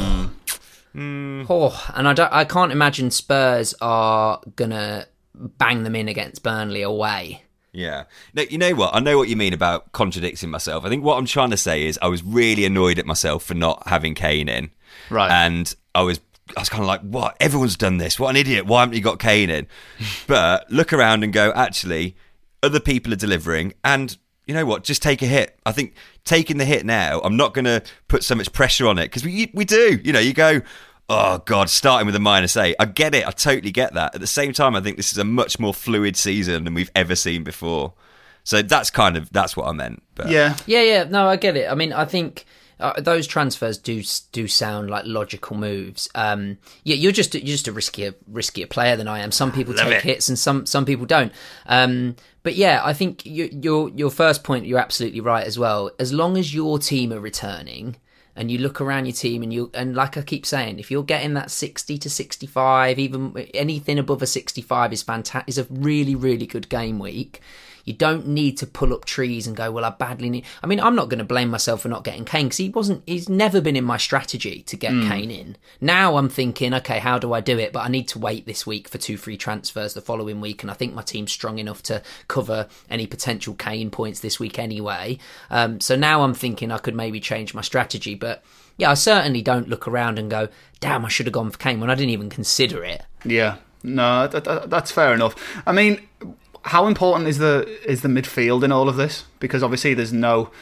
And I can't imagine Spurs are gonna bang them in against Burnley away. Yeah. No, you know what? I know what you mean about contradicting myself. I think what I'm trying to say is I was really annoyed at myself for not having Kane in. Right. And I was kind of like, what? Everyone's done this. What an idiot. Why haven't you got Kane in? But look around and go, actually, other people are delivering. And you know what? Just take a hit. I think taking the hit now, I'm not going to put so much pressure on it because we do. You know, you go, oh, God, starting with a -8. I get it. I totally get that. At the same time, I think this is a much more fluid season than we've ever seen before. So that's what I meant. But. Yeah. No, I get it. I mean, I think those transfers do sound like logical moves. You're just a riskier player than I am. Some people take hits and some people don't. But yeah, I think your first point, you're absolutely right as well. As long as your team are returning, and you look around your team and like I keep saying, if you're getting that 60 to 65, even anything above a 65 is fantastic, is a really, really good game week. You don't need to pull up trees and go, well, I badly need... I mean, I'm not going to blame myself for not getting Kane because he's never been in my strategy to get Kane in. Now I'm thinking, okay, how do I do it? But I need to wait this week for 2 free transfers the following week. And I think my team's strong enough to cover any potential Kane points this week anyway. So now I'm thinking I could maybe change my strategy. But yeah, I certainly don't look around and go, damn, I should have gone for Kane when I didn't even consider it. Yeah. No, that's fair enough. I mean... How important is the midfield in all of this? Because obviously there's there's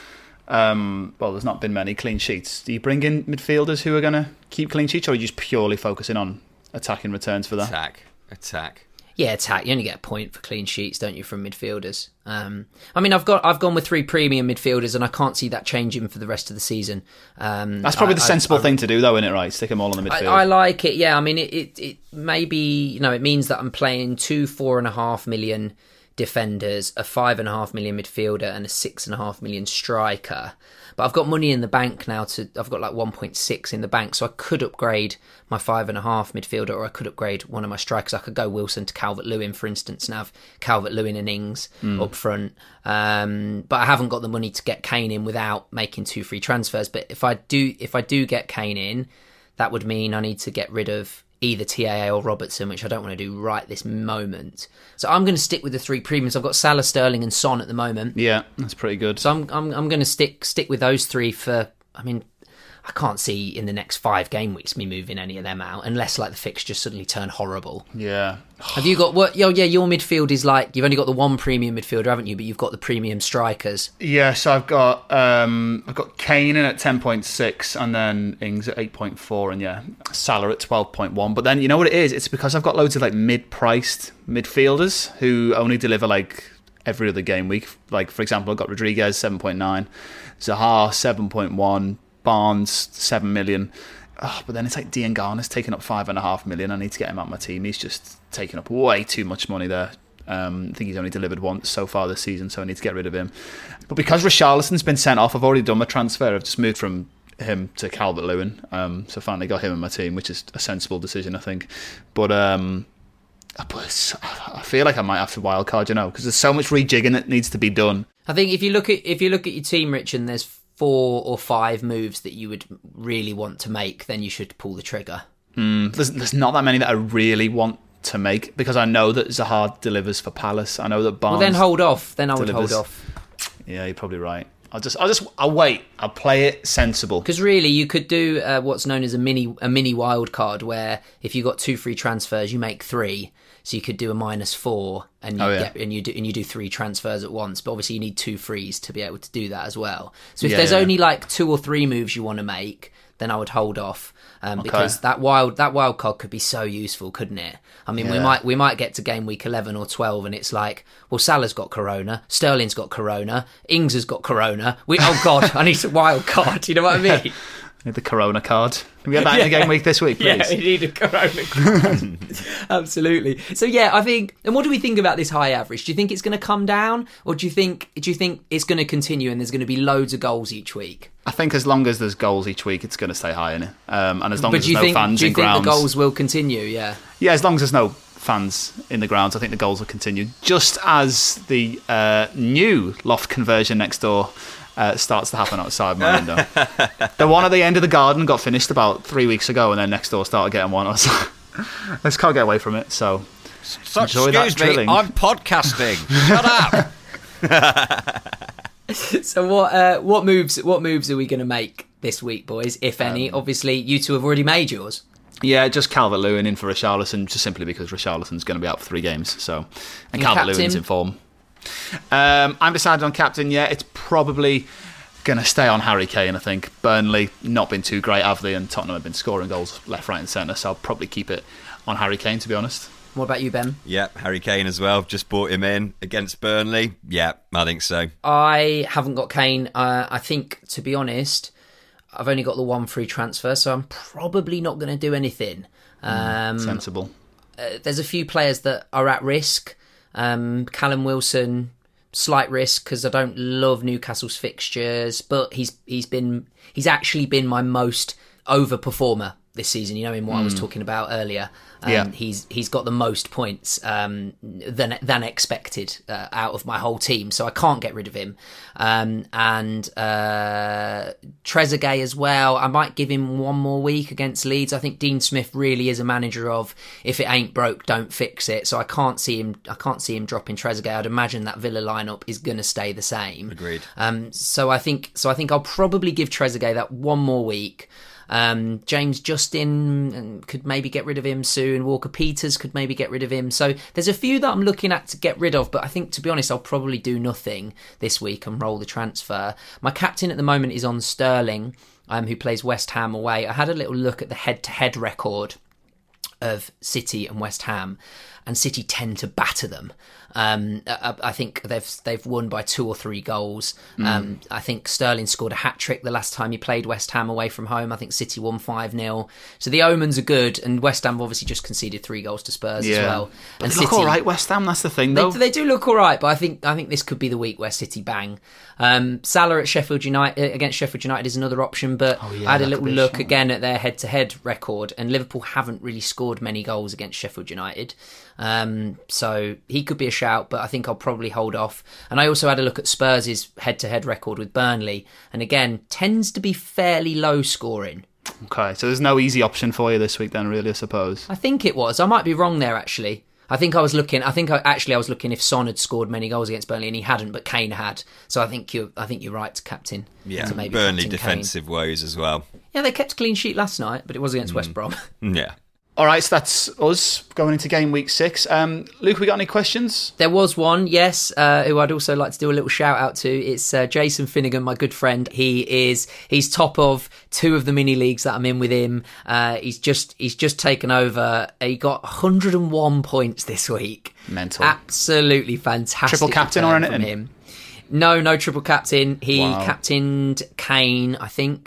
not been many clean sheets. Do you bring in midfielders who are going to keep clean sheets, or are you just purely focusing on attacking returns for that? Attack. Yeah, attack. You only get a point for clean sheets, don't you, from midfielders? I mean, I've gone with 3 premium midfielders, and I can't see that changing for the rest of the season. That's probably the sensible thing to do, though, isn't it? Right, stick them all on the midfield. I like it. Yeah, I mean, it maybe it means that I'm playing 2 4.5 million defenders, a 5.5 million midfielder, and a 6.5 million striker. But I've got money in the bank now. I've got like 1.6 in the bank, so I could upgrade my 5.5 midfielder, or I could upgrade one of my strikers. I could go Wilson to Calvert-Lewin, for instance, and have Calvert-Lewin and Ings up front. But I haven't got the money to get Kane in without making 2 free transfers. But if I do get Kane in, that would mean I need to get rid of either TAA or Robertson, which I don't want to do right this moment. So I'm going to stick with the 3 premiums. I've got Salah, Sterling and Son at the moment. Yeah, that's pretty good. So I'm going to stick with those 3 for... I mean, I can't see in the next 5 game weeks me moving any of them out, unless like the fixtures suddenly turn horrible. Yeah. Have you got what? Your midfield is like, you've only got the 1 premium midfielder, haven't you? But you've got the premium strikers. Yeah, so I've got Kane in at 10.6, and then Ings at 8.4, and Salah at 12.1. But then you know what it is? It's because I've got loads of like mid-priced midfielders who only deliver like every other game week. Like for example, I've got Rodriguez 7.9, Zaha 7.1. Barnes 7 million. but then it's like Dean Garner's taking up $5.5 million. I need to get him out of my team. He's just taking up way too much money there. I think he's only delivered once so far this season, so I need to get rid of him. But because Richarlison's been sent off, I've already done my transfer. I've just moved from him to Calvert-Lewin. So finally got him in my team, which is a sensible decision, I think. But I feel like I might have to wildcard, because there's so much rejigging that needs to be done. I think if you look at your team, Rich, and there's 4 or 5 moves that you would really want to make, then you should pull the trigger. There's not that many that I really want to make, because I know that Zaha delivers for Palace. I know that Barnes. Well, then hold off. Then I would delivers. hold off. Yeah, you're probably right. I'll wait. I'll play it sensible. Because really, you could do what's known as a mini wild card, where if you got 2 free transfers, you make 3. So you could do a -4, and you do 3 transfers at once. But obviously, you need 2 frees to be able to do that as well. So if there's only like 2 or 3 moves you want to make, then I would hold off. Because that wild card could be so useful, couldn't it? I mean, we might get to game week 11 or 12, and it's like, well, Salah's got corona, Sterling's got corona, Ings has got corona. Oh God, I need a wild card. You know what I mean? I need the corona card. Can we get that in the game week this week, please? Yeah, we need a corona card. Absolutely. So yeah, I think. And what do we think about this high average? Do you think it's going to come down, or do you think it's going to continue and there's going to be loads of goals each week? I think as long as there's goals each week, it's going to stay high, innit? And as long as there's no fans in grounds. Do you think the goals will continue? Yeah. Yeah, as long as there's no fans in the grounds, I think the goals will continue. Just as the new loft conversion next door starts to happen outside my window. The one at the end of the garden got finished about 3 weeks ago, and then next door started getting one. I was like, I just can't get away from it. So enjoy that drilling. I'm podcasting. Shut up. So what moves are we going to make this week, boys, if any? Obviously, you two have already made yours. Yeah, just Calvert-Lewin in for Richarlison, just simply because Richarlison's going to be out for 3 games. And Calvert-Lewin's in form. I'm decided on captain. Yeah, it's probably going to stay on Harry Kane, I think. Burnley not been too great, have they? And Tottenham have been scoring goals left, right and centre, so I'll probably keep it on Harry Kane, to be honest. What about you, Ben? Yeah, Harry Kane as well. Just brought him in against Burnley. Yeah, I think so. I haven't got Kane. I think, to be honest, I've only got the 1 free transfer, so I'm probably not going to do anything. Sensible. There's a few players that are at risk. Callum Wilson, slight risk because I don't love Newcastle's fixtures, but he's actually been my most overperformer this season. You know, in what I was talking about earlier. He's got the most points than expected out of my whole team, so I can't get rid of him. And Trezeguet as well. I might give him 1 more week against Leeds. I think Dean Smith really is a manager of if it ain't broke, don't fix it. So I can't see him dropping Trezeguet. I'd imagine that Villa lineup is going to stay the same. Agreed. So I think I'll probably give Trezeguet that 1 more week. James Justin could maybe get rid of him soon. Walker Peters could maybe get rid of him. So there's a few that I'm looking at to get rid of, but I think, to be honest, I'll probably do nothing this week and roll the transfer. My captain at the moment is on Sterling, who plays West Ham away. I had a little look at the head-to-head record of City and West Ham, and City tend to batter them. I think they've won by 2 or 3 goals. I think Sterling scored a hat-trick the last time he played West Ham away from home. I think City won 5-0. So the omens are good, and West Ham obviously just conceded 3 goals to Spurs as well. But and they look all right, West Ham, that's the thing, though. They do look all right, but I think this could be the week where City bang. Salah at Sheffield United against Sheffield United is another option, but I had a little look again at their head-to-head record, and Liverpool haven't really scored many goals against Sheffield United. So he could be a shout, but I think I'll probably hold off. And I also had a look at Spurs' head-to-head record with Burnley, and again, tends to be fairly low scoring. Okay, so there's no easy option for you this week then, really, I suppose. I think it was. I might be wrong there, actually. I was looking if Son had scored many goals against Burnley, and he hadn't, but Kane had. So I think you're right, captain. Yeah, to maybe Burnley captain defensive Kane. Woes as well. Yeah, they kept a clean sheet last night, but it was against West Brom. Yeah. All right, so that's us going into game week 6. Luke, we got any questions? There was one, yes, who I'd also like to do a little shout out to. It's Jason Finnegan, my good friend. He's top of 2 of the mini leagues that I'm in with him. He's just taken over. He got 101 points this week. Mental. Absolutely fantastic. Triple captain or anything? Him. No triple captain. He captained Kane, I think.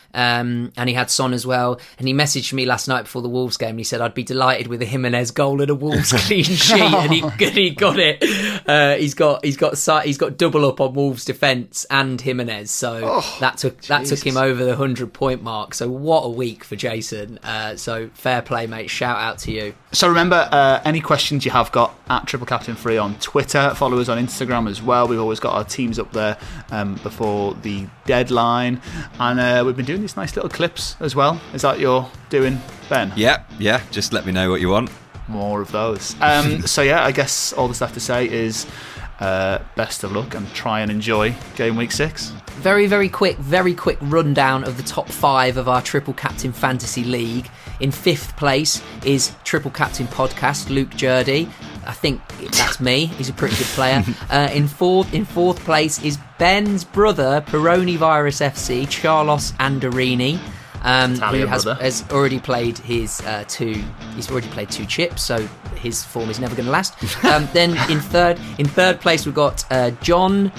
and he had Son as well. And he messaged me last night before the Wolves game, and he said, I'd be delighted with a Jimenez goal and a Wolves clean sheet. And he got it. He's got double up on Wolves defence and Jimenez. So that took him over the 100-point mark. So what a week for Jason. So fair play, mate. Shout out to you. So remember, any questions you have got at Triple Captain Free on Twitter. Follow us on Instagram as well. We've always got our teams up there before the deadline. And we've been doing these nice little clips as well. Is that you're doing, Ben? Yeah. Just let me know what you want. More of those. So yeah, I guess all that's left to say is best of luck and try and enjoy game week 6. Very quick rundown of the top 5 of our Triple Captain Fantasy League. In 5th place is Triple Captain Podcast, Luke Jurdy. I think that's me. He's a pretty good player. In fourth place is Ben's brother, Peroni Virus FC, Charlos Andorini, who has already played his He's already played 2 chips, so his form is never going to last. Then in third place we've got John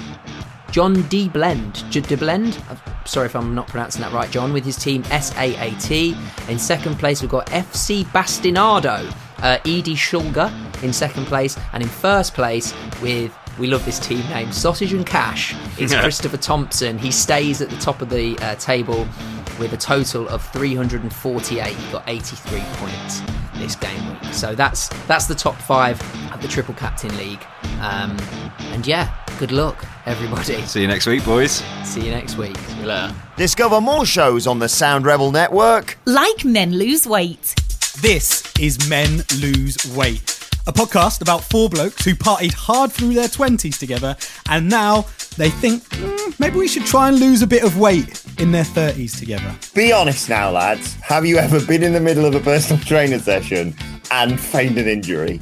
D. Blend. Sorry if I'm not pronouncing that right, John, with his team SAAT. In second place, we've got FC Bastinado, Edie Schulger in second place. And in first place, we love this team name, Sausage and Cash, it's Christopher Thompson. He stays at the top of the table with a total of 348. He got 83 points this game week. So that's the top 5 of the Triple Captain League. And yeah, good luck, everybody. See you next week, boys. See you next week. See you later. Discover more shows on the Sound Rebel Network. Like Men Lose Weight. This is Men Lose Weight, a podcast about 4 blokes who partied hard through their 20s together, and now they think maybe we should try and lose a bit of weight in their 30s together. Be honest now, lads. Have you ever been in the middle of a personal trainer session and feigned an injury?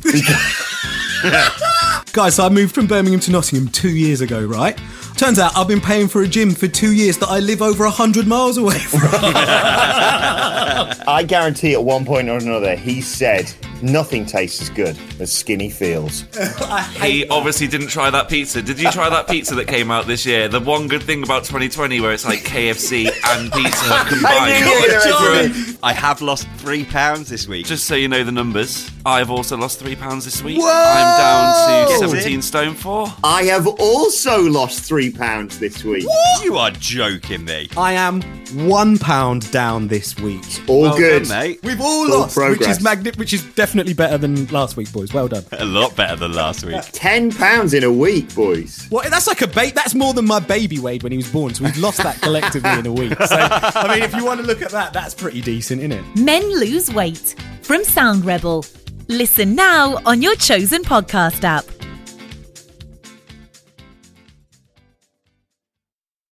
Guys, so I moved from Birmingham to Nottingham 2 years ago, right? Turns out I've been paying for a gym for 2 years that I live over 100 miles away from. I guarantee at one point or another he said nothing tastes as good as skinny feels. He obviously didn't try that pizza. Did you try that pizza that came out this year? The one good thing about 2020 where it's like KFC and pizza combined. I have lost £3 this week. Just so you know the numbers, I've also lost £3 this week. Whoa! I'm down to 17 stone 4. I have also lost £3 this week. You are joking me. I am £1 down this week. All Well good. done, mate. We've all Full lost, progress. which is definitely better than last week, boys. Well done. A lot better than last week. £10 in a week, boys. Well, that's like that's more than my baby weighed when he was born, so we've lost that collectively in a week. So, I mean, if you want to look at that, that's pretty decent, isn't it? Men Lose Weight from Sound Rebel. Listen now on your chosen podcast app.